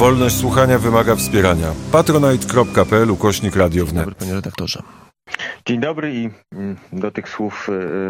Wolność słuchania wymaga wspierania. patronite.pl/Radio wnet. Dobry, panie redaktorze. Dzień dobry i do tych słów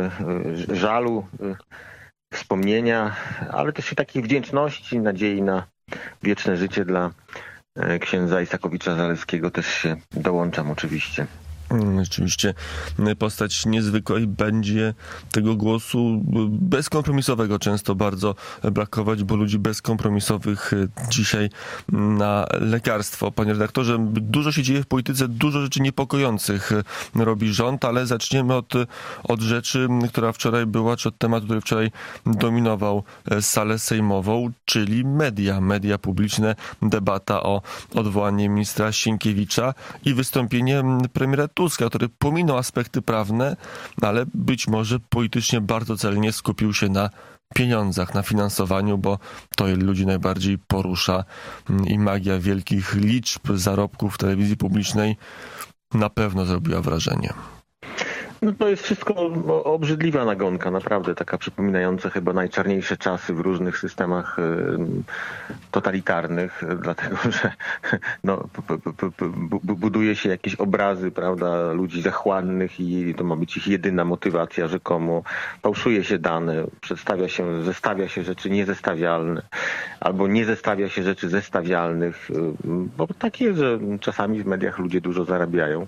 żalu, wspomnienia, ale też i takiej wdzięczności, nadziei na wieczne życie dla księdza Isakowicza-Zaleskiego też się dołączam oczywiście. Rzeczywiście postać niezwykła i będzie tego głosu bezkompromisowego często bardzo brakować, bo ludzi bezkompromisowych dzisiaj na lekarstwo. Panie redaktorze, dużo się dzieje w polityce, dużo rzeczy niepokojących robi rząd, ale zaczniemy od rzeczy, która wczoraj była, czy od tematu, który wczoraj dominował salę sejmową, czyli media publiczne, debata o odwołanie ministra Sienkiewicza i wystąpienie premiera Tuska, który pominął aspekty prawne, ale być może politycznie bardzo celnie skupił się na pieniądzach, na finansowaniu, bo to ludzi najbardziej porusza i magia wielkich liczb zarobków w telewizji publicznej na pewno zrobiła wrażenie. No to jest wszystko obrzydliwa nagonka, naprawdę taka przypominająca chyba najczarniejsze czasy w różnych systemach totalitarnych, dlatego że no, buduje się jakieś obrazy, prawda, ludzi zachłannych i to ma być ich jedyna motywacja rzekomo. Fałszuje się dane, zestawia się rzeczy niezestawialne albo nie zestawia się rzeczy zestawialnych, bo tak jest, że czasami w mediach ludzie dużo zarabiają.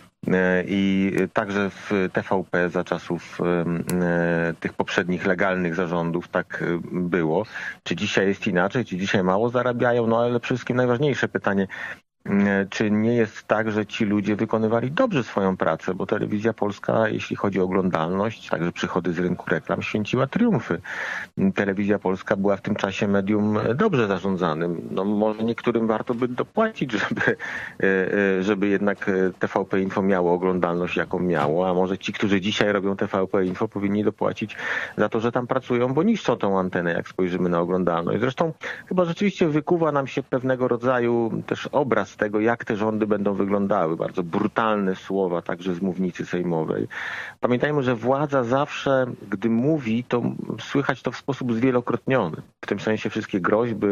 I także w TVP za czasów tych poprzednich legalnych zarządów tak było. Czy dzisiaj jest inaczej? Czy dzisiaj mało zarabiają? No ale przede wszystkim najważniejsze pytanie, czy nie jest tak, że ci ludzie wykonywali dobrze swoją pracę, bo Telewizja Polska, jeśli chodzi o oglądalność, także przychody z rynku reklam, święciła triumfy. Telewizja Polska była w tym czasie medium dobrze zarządzanym. No może niektórym warto by dopłacić, żeby jednak TVP Info miało oglądalność, jaką miało, a może ci, którzy dzisiaj robią TVP Info, powinni dopłacić za to, że tam pracują, bo niszczą tą antenę, jak spojrzymy na oglądalność. Zresztą chyba rzeczywiście wykuwa nam się pewnego rodzaju też obraz tego, jak te rządy będą wyglądały. Bardzo brutalne słowa, także z mównicy sejmowej. Pamiętajmy, że władza zawsze, gdy mówi, to słychać to w sposób zwielokrotniony. W tym sensie wszystkie groźby,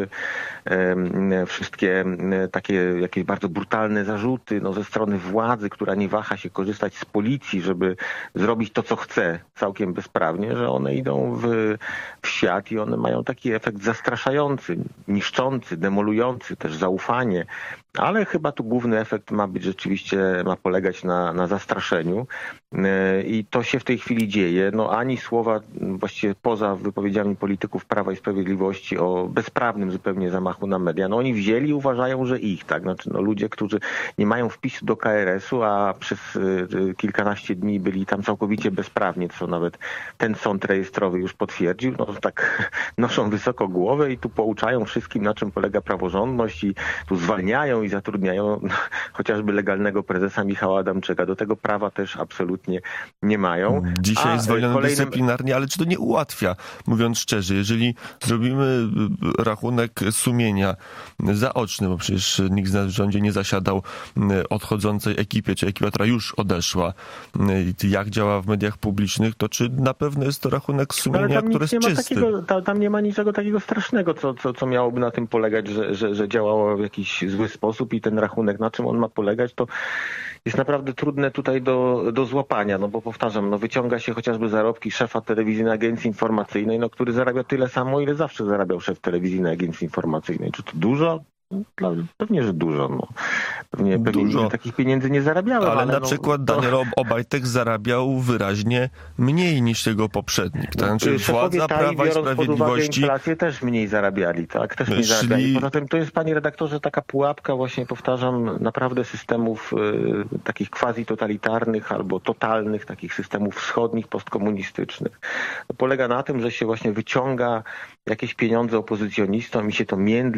wszystkie takie jakieś bardzo brutalne zarzuty ze strony władzy, która nie waha się korzystać z policji, żeby zrobić to, co chce, całkiem bezprawnie, że one idą w świat i one mają taki efekt zastraszający, niszczący, demolujący, też zaufanie. Ale chyba tu główny efekt ma być rzeczywiście, ma polegać na zastraszeniu i to się w tej chwili dzieje. No ani słowa właściwie poza wypowiedziami polityków Prawa i Sprawiedliwości o bezprawnym zupełnie zamachu na media. No oni wzięli i uważają, że ich, tak? Znaczy ludzie, którzy nie mają wpisu do KRS-u, a przez kilkanaście dni byli tam całkowicie bezprawnie, co nawet ten sąd rejestrowy już potwierdził, no tak noszą wysoko głowę i tu pouczają wszystkim, na czym polega praworządność i tu zwalniają i zatrudniają chociażby legalnego prezesa Michała Adamczyka. Do tego prawa też absolutnie nie mają. Dzisiaj jest zwolniony dyscyplinarnie, ale czy to nie ułatwia, mówiąc szczerze, jeżeli zrobimy rachunek sumienia zaoczny, bo przecież nikt z nas w rządzie nie zasiadał odchodzącej ekipie, czy ekipa, która już odeszła, jak działa w mediach publicznych, to czy na pewno jest to rachunek sumienia, który jest czysty? Tam nie ma niczego takiego strasznego, co miałoby na tym polegać, że działało w jakiś zły sposób i ten rachunek, na czym on ma polegać, to jest naprawdę trudne tutaj do złapania, no bo powtarzam, wyciąga się chociażby zarobki szefa telewizyjnej agencji informacyjnej, który zarabia tyle samo, ile zawsze zarabiał szef telewizyjnej agencji informacyjnej. Czy to dużo? Pewnie, że dużo. Pewnie dużo. Takich pieniędzy nie zarabiałem. Ale na przykład Daniel Obajtek zarabiał wyraźnie mniej niż jego poprzednik. Tak? Znaczy władza Prawa i Sprawiedliwości... inflację też mniej zarabiali, tak? Też mniej zarabiali. Poza tym to jest, panie redaktorze, taka pułapka właśnie, powtarzam, naprawdę systemów takich quasi-totalitarnych albo totalnych, takich systemów wschodnich, postkomunistycznych. Polega na tym, że się właśnie wyciąga jakieś pieniądze opozycjonistom i się to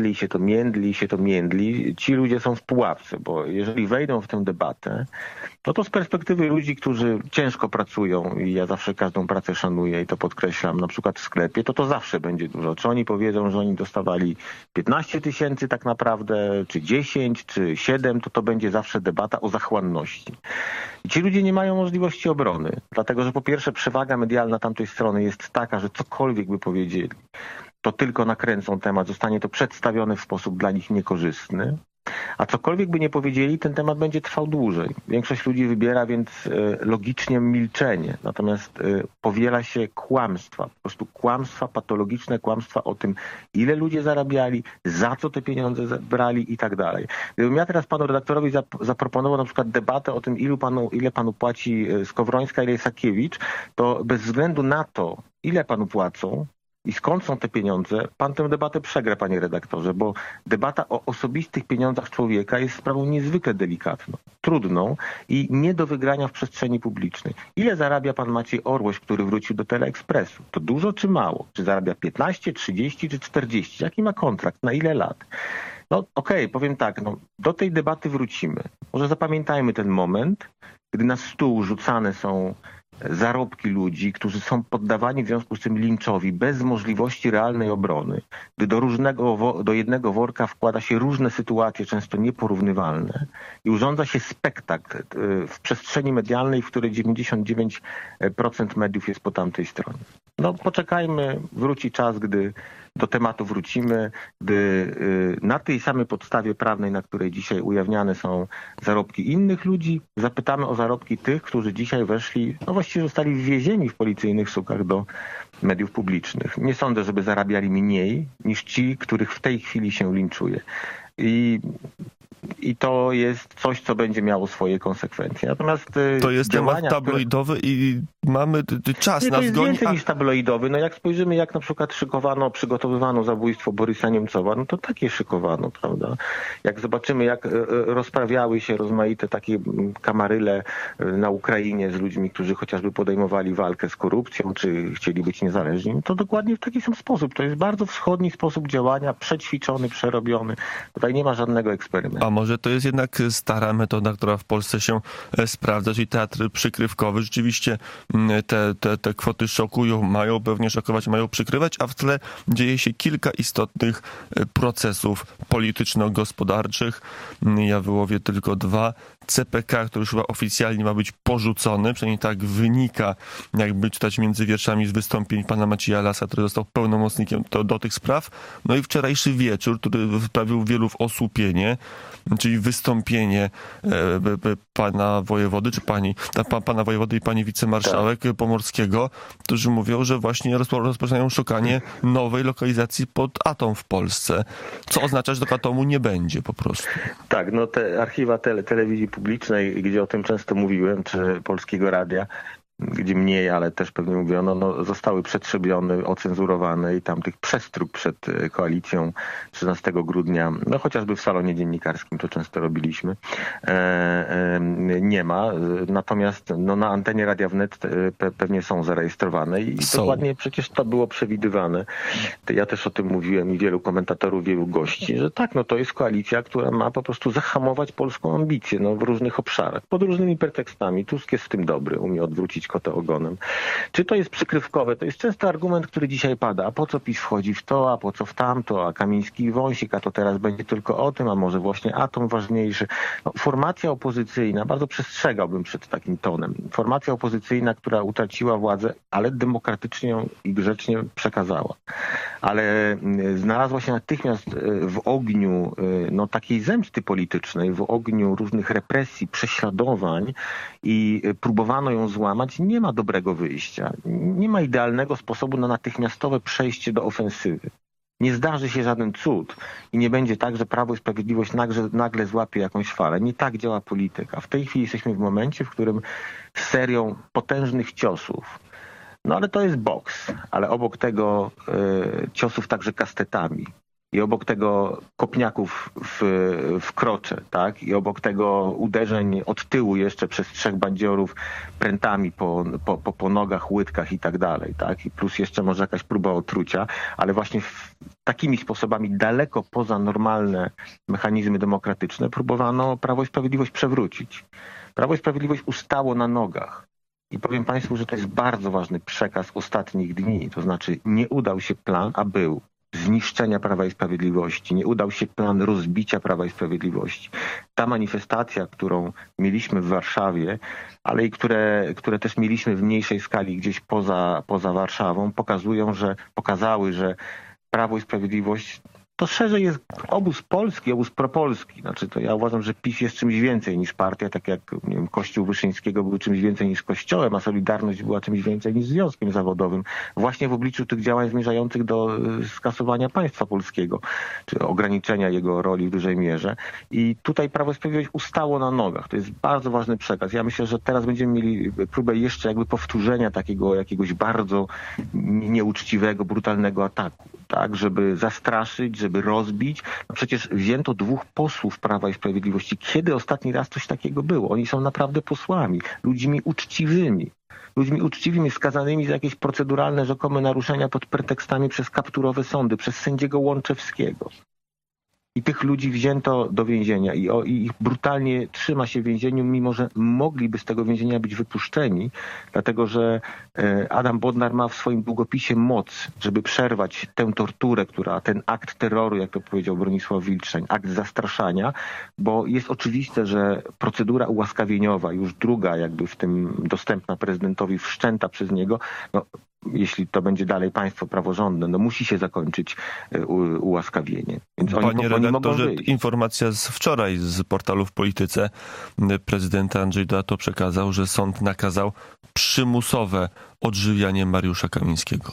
międli. Ci ludzie są w pułapce, bo jeżeli wejdą w tę debatę, to z perspektywy ludzi, którzy ciężko pracują i ja zawsze każdą pracę szanuję i to podkreślam, na przykład w sklepie, to zawsze będzie dużo. Czy oni powiedzą, że oni dostawali 15 000 tak naprawdę, czy 10, czy 7, to będzie zawsze debata o zachłanności. I ci ludzie nie mają możliwości obrony, dlatego że po pierwsze przewaga medialna tamtej strony jest taka, że cokolwiek by powiedzieli, to tylko nakręcą temat, zostanie to przedstawione w sposób dla nich niekorzystny. A cokolwiek by nie powiedzieli, ten temat będzie trwał dłużej. Większość ludzi wybiera więc logicznie milczenie. Natomiast powiela się kłamstwa, po prostu kłamstwa, patologiczne kłamstwa o tym, ile ludzie zarabiali, za co te pieniądze brali i tak dalej. Gdybym ja teraz panu redaktorowi zaproponował na przykład debatę o tym, ile panu płaci Skowrońska, ile Sakiewicz, to bez względu na to, ile panu płacą, i skąd są te pieniądze? Pan tę debatę przegra, panie redaktorze, bo debata o osobistych pieniądzach człowieka jest sprawą niezwykle delikatną, trudną i nie do wygrania w przestrzeni publicznej. Ile zarabia pan Maciej Orłoś, który wrócił do Teleekspresu? To dużo czy mało? Czy zarabia 15, 30 czy 40? Jaki ma kontrakt? Na ile lat? No okej, powiem tak, do tej debaty wrócimy. Może zapamiętajmy ten moment, gdy na stół rzucane są zarobki ludzi, którzy są poddawani w związku z tym linczowi bez możliwości realnej obrony, gdy do jednego worka wkłada się różne sytuacje, często nieporównywalne i urządza się spektakl w przestrzeni medialnej, w której 99% mediów jest po tamtej stronie. No poczekajmy, wróci czas, gdy do tematu wrócimy, gdy na tej samej podstawie prawnej, na której dzisiaj ujawniane są zarobki innych ludzi, zapytamy o zarobki tych, którzy dzisiaj weszli, no właściwie zostali wwiezieni w policyjnych sukach do mediów publicznych. Nie sądzę, żeby zarabiali mniej niż ci, których w tej chwili się linczuje. I to jest coś, co będzie miało swoje konsekwencje. Natomiast to jest temat tabloidowy i mamy czas nie, na to jest zgonie. więcej niż tabloidowy. No jak spojrzymy, jak na przykład przygotowywano zabójstwo Borysa Niemcowa, no to takie szykowano, prawda? Jak zobaczymy, jak rozprawiały się rozmaite takie kamaryle na Ukrainie z ludźmi, którzy chociażby podejmowali walkę z korupcją, czy chcieli być niezależni, to dokładnie w taki sam sposób. To jest bardzo wschodni sposób działania, przećwiczony, przerobiony. Tutaj nie ma żadnego eksperymentu. A może to jest jednak stara metoda, która w Polsce się sprawdza, czyli teatr przykrywkowy. Rzeczywiście te kwoty szokują, mają pewnie szokować, mają przykrywać, a w tle dzieje się kilka istotnych procesów polityczno-gospodarczych. Ja wyłowię tylko dwa. CPK, który już chyba oficjalnie ma być porzucony, przynajmniej tak wynika, jakby czytać między wierszami z wystąpień pana Macieja Lasa, który został pełnomocnikiem do tych spraw. No i wczorajszy wieczór, który wprawił wielu w osłupienie, czyli wystąpienie pana wojewody, czy pana wojewody i pani wicemarszałek Pomorskiego, którzy mówią, że właśnie rozpoczynają szukanie nowej lokalizacji pod atom w Polsce, co oznacza, że tego atomu nie będzie po prostu. Tak, no te archiwa telewizji publicznej, gdzie o tym często mówiłem, czy Polskiego Radia, gdzie mniej, ale też pewnie mówiono, no, zostały przetrzebione, ocenzurowane i tam tych przestróg przed koalicją 13 grudnia, no chociażby w salonie dziennikarskim to często robiliśmy, nie ma. Natomiast no, na antenie Radia Wnet pewnie są zarejestrowane i dokładnie przecież to było przewidywane. Ja też o tym mówiłem i wielu komentatorów, wielu gości, że tak, no to jest koalicja, która ma po prostu zahamować polską ambicję no, w różnych obszarach, pod różnymi pretekstami. Tusk jest w tym dobry, umie odwrócić kotę ogonem. Czy to jest przykrywkowe? To jest często argument, który dzisiaj pada. A po co PiS wchodzi w to, a po co w tamto, a Kamiński i Wąsik, a to teraz będzie tylko o tym, a może właśnie atom ważniejszy. No, formacja opozycyjna, bardzo przestrzegałbym przed takim tonem. Formacja opozycyjna, która utraciła władzę, ale demokratycznie ją i grzecznie przekazała. Ale znalazła się natychmiast w ogniu no, takiej zemsty politycznej, w ogniu różnych represji, prześladowań i próbowano ją złamać. Nie ma dobrego wyjścia. Nie ma idealnego sposobu na natychmiastowe przejście do ofensywy. Nie zdarzy się żaden cud i nie będzie tak, że Prawo i Sprawiedliwość nagle złapie jakąś falę. Nie tak działa polityka. W tej chwili jesteśmy w momencie, w którym serią potężnych ciosów, no ale to jest boks, ale obok tego ciosów także kastetami. I obok tego kopniaków w krocze, tak? I obok tego uderzeń od tyłu jeszcze przez 3 bandziorów prętami po nogach, łydkach i tak dalej, tak? I plus jeszcze może jakaś próba otrucia, ale właśnie takimi sposobami daleko poza normalne mechanizmy demokratyczne próbowano Prawo i Sprawiedliwość przewrócić. Prawo i Sprawiedliwość ustało na nogach. I powiem państwu, że to jest bardzo ważny przekaz ostatnich dni. To znaczy nie udał się plan, a był zniszczenia Prawa i Sprawiedliwości. Nie udał się plan rozbicia Prawa i Sprawiedliwości. Ta manifestacja, którą mieliśmy w Warszawie, ale i które też mieliśmy w mniejszej skali gdzieś poza Warszawą, pokazały, że Prawo i Sprawiedliwość to szerzej jest obóz polski, obóz propolski. Znaczy to ja uważam, że PiS jest czymś więcej niż partia, tak jak nie wiem, Kościół Wyszyńskiego był czymś więcej niż Kościołem, a Solidarność była czymś więcej niż związkiem zawodowym. Właśnie w obliczu tych działań zmierzających do skasowania państwa polskiego, czy ograniczenia jego roli w dużej mierze. I tutaj Prawo i Sprawiedliwość ustało na nogach. To jest bardzo ważny przekaz. Ja myślę, że teraz będziemy mieli próbę jeszcze jakby powtórzenia takiego jakiegoś bardzo nieuczciwego, brutalnego ataku. Tak, żeby zastraszyć, żeby rozbić. No przecież wzięto 2 posłów Prawa i Sprawiedliwości. Kiedy ostatni raz coś takiego było? Oni są naprawdę posłami, ludźmi uczciwymi, skazanymi za jakieś proceduralne, rzekome naruszenia pod pretekstami przez kapturowe sądy, przez sędziego Łączewskiego. I tych ludzi wzięto do więzienia i ich brutalnie trzyma się w więzieniu, mimo że mogliby z tego więzienia być wypuszczeni, dlatego że Adam Bodnar ma w swoim długopisie moc, żeby przerwać tę torturę, ten akt terroru, jak to powiedział Bronisław Wilczeń, akt zastraszania, bo jest oczywiste, że procedura ułaskawieniowa, już druga jakby w tym dostępna prezydentowi, wszczęta przez niego, no, jeśli to będzie dalej państwo praworządne, no musi się zakończyć ułaskawienie. Więc Panie redaktorze, wyjść. informacja z wczoraj z portalu W Polityce. Prezydent Andrzej Duda to przekazał, że sąd nakazał przymusowe odżywianie Mariusza Kamińskiego.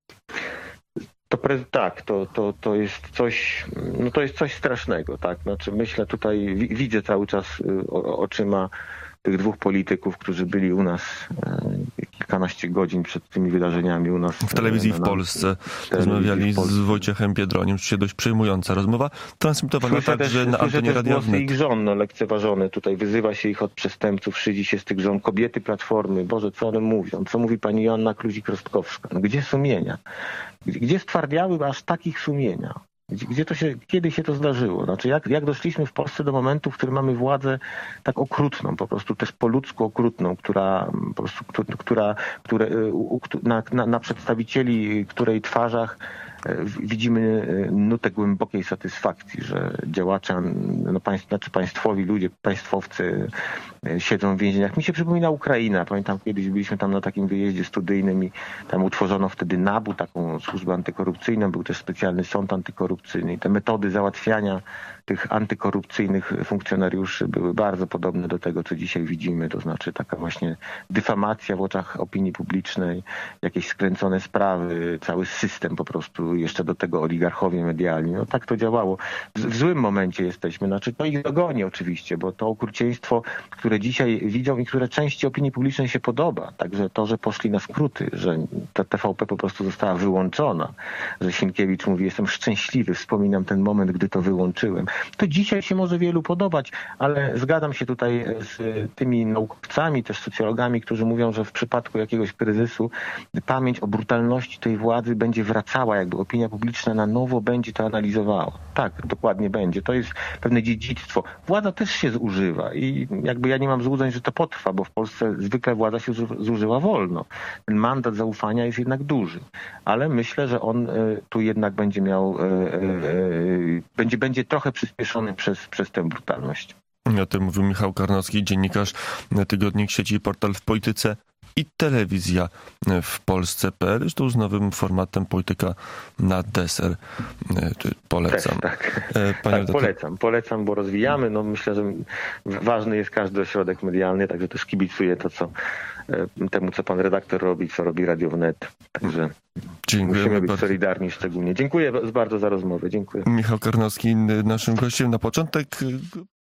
To jest coś, no to jest coś strasznego, tak? Znaczy myślę tutaj, widzę cały czas oczyma tych 2 polityków, którzy byli u nas kilkanaście godzin przed tymi wydarzeniami u nas. W telewizji w Polsce rozmawiali z Wojciechem Biedroniem. Oczywiście dość przejmująca rozmowa, transmitowana także na antenie Radia głosy Wnet. ich żon lekceważone. Tutaj wyzywa się ich od przestępców, szydzi się z tych żon. Kobiety Platformy. Boże, co one mówią? Co mówi pani Joanna Kluzik-Rostkowska? No, gdzie sumienia? Gdzie stwardniały aż takich sumienia? Kiedy się to zdarzyło? Znaczy jak doszliśmy w Polsce do momentu, w którym mamy władzę tak okrutną, po prostu też po ludzku okrutną, na przedstawicieli której twarzach widzimy nutę głębokiej satysfakcji, że działacze, państwowi ludzie, państwowcy siedzą w więzieniach. Mi się przypomina Ukraina. Pamiętam, kiedyś byliśmy tam na takim wyjeździe studyjnym i tam utworzono wtedy NABU, taką służbę antykorupcyjną. Był też specjalny sąd antykorupcyjny. I te metody załatwiania tych antykorupcyjnych funkcjonariuszy były bardzo podobne do tego, co dzisiaj widzimy. To znaczy taka właśnie dyfamacja w oczach opinii publicznej, jakieś skręcone sprawy, cały system po prostu, jeszcze do tego oligarchowie medialni. No tak to działało. W złym momencie jesteśmy. Znaczy to ich dogoni oczywiście, bo to okrucieństwo, które dzisiaj widzą i które części opinii publicznej się podoba. Także to, że poszli na skróty, że ta TVP po prostu została wyłączona, że Sienkiewicz mówi, jestem szczęśliwy, wspominam ten moment, gdy to wyłączyłem. To dzisiaj się może wielu podobać, ale zgadzam się tutaj z tymi naukowcami, też socjologami, którzy mówią, że w przypadku jakiegoś kryzysu pamięć o brutalności tej władzy będzie wracała, jakby opinia publiczna na nowo będzie to analizowała. Tak, dokładnie będzie. To jest pewne dziedzictwo. Władza też się zużywa i jakby ja nie mam złudzeń, że to potrwa, bo w Polsce zwykle władza się zużywa wolno. Ten mandat zaufania jest jednak duży, ale myślę, że on tu jednak będzie miał, będzie trochę przyspieszony przez tę brutalność. O tym mówił Michał Karnowski, dziennikarz, tygodnik sieci Portal w Polityce i telewizja w Polsce.pl, zresztą z nowym formatem Polityka na deser. Polecam. Tak, polecam, bo rozwijamy. No myślę, że ważny jest każdy ośrodek medialny, także też kibicuję temu, co pan redaktor robi, co robi Radio Wnet. Także musimy być solidarni szczególnie. Dziękuję bardzo za rozmowę. Dziękuję. Michał Karnowski naszym gościem na początek.